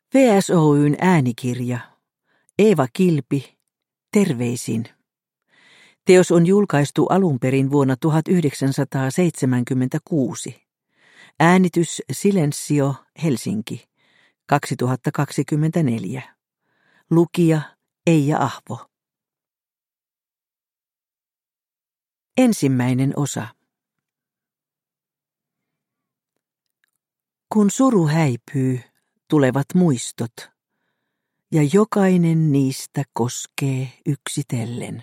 VSOY:n äänikirja. Eeva Kilpi, terveisin. Teos on julkaistu alun perin vuonna 1976. Äänitys Silensio, Helsinki, 2024. Lukija Eija Ahvo. Ensimmäinen osa. Kun suru häipyy, tulevat muistot, ja jokainen niistä koskee yksitellen.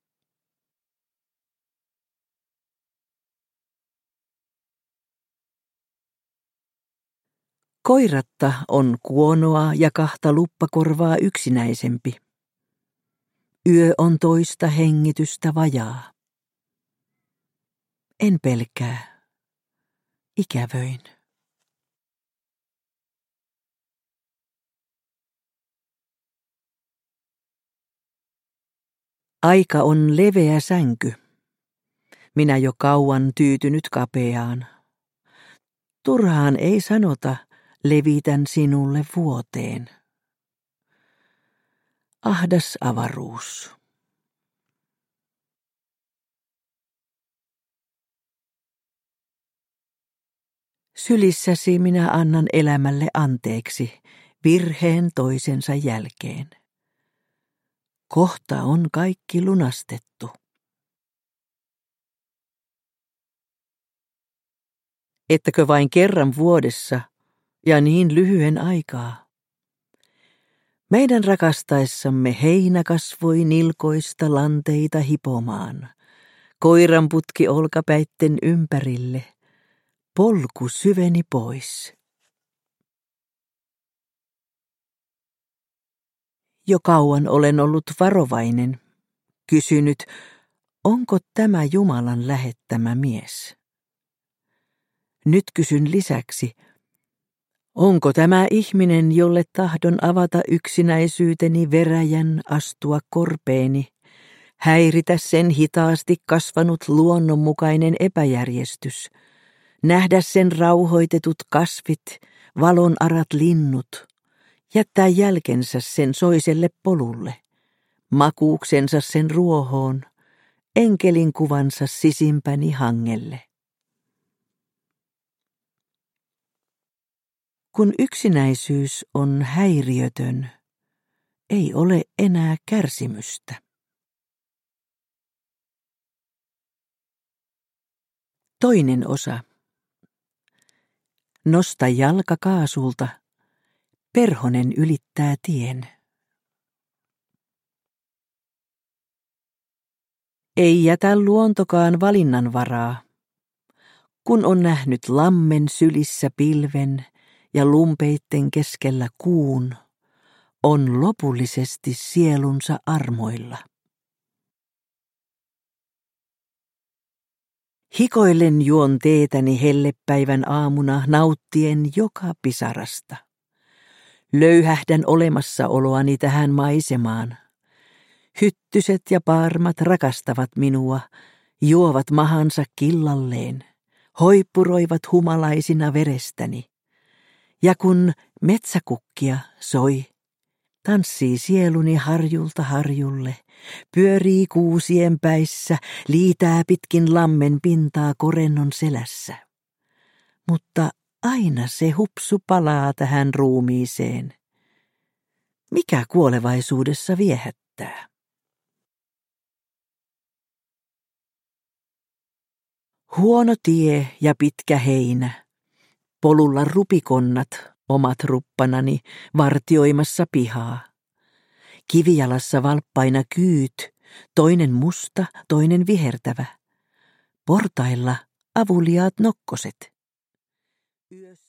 Koiratta on kuonoa ja kahta luppakorvaa yksinäisempi. Yö on toista hengitystä vajaa. En pelkää. Ikävöin. Aika on leveä sänky. Minä jo kauan tyytynyt kapeaan. Turhaan ei sanota, levitän sinulle vuoteen. Ahdas avaruus. Sylissäsi minä annan elämälle anteeksi virheen toisensa jälkeen. Kohta on kaikki lunastettu. Ettäkö vain kerran vuodessa ja niin lyhyen aikaa? Meidän rakastaessamme heinä kasvoi nilkoista lanteita hipomaan, koiranputki olkapäitten ympärille, polku syveni pois. Jo kauan olen ollut varovainen, kysynyt, onko tämä Jumalan lähettämä mies? Nyt kysyn lisäksi, onko tämä ihminen, jolle tahdon avata yksinäisyyteni veräjän astua korpeeni, häiritä sen hitaasti kasvanut luonnonmukainen epäjärjestys, nähdä sen rauhoitetut kasvit, valonarat linnut, jättää jälkensä sen soiselle polulle, makuuksensa sen ruohoon, enkelin kuvansa sisimpäni hangelle. Kun yksinäisyys on häiriötön, ei ole enää kärsimystä. Toinen osa. Nosta jalka kaasulta. Perhonen ylittää tien. Ei jätä luontokaan valinnanvaraa. Kun on nähnyt lammen sylissä pilven ja lumpeitten keskellä kuun, on lopullisesti sielunsa armoilla. Hikoillen juon teetäni hellepäivän aamuna nauttien joka pisarasta. Löyhähdän olemassaoloani tähän maisemaan. Hyttyset ja paarmat rakastavat minua, juovat mahansa killalleen, hoippuroivat humalaisina verestäni. Ja kun metsäkukkia soi, tanssii sieluni harjulta harjulle, pyörii kuusien päissä, liitää pitkin lammen pintaa korennon selässä. Mutta aina se hupsu palaa tähän ruumiiseen. Mikä kuolevaisuudessa viehättää? Huono tie ja pitkä heinä. Polulla rupikonnat, omat ruppanani, vartioimassa pihaa. Kivijalassa valppaina kyyt, toinen musta, toinen vihertävä. Portailla avuliaat nokkoset. Yössä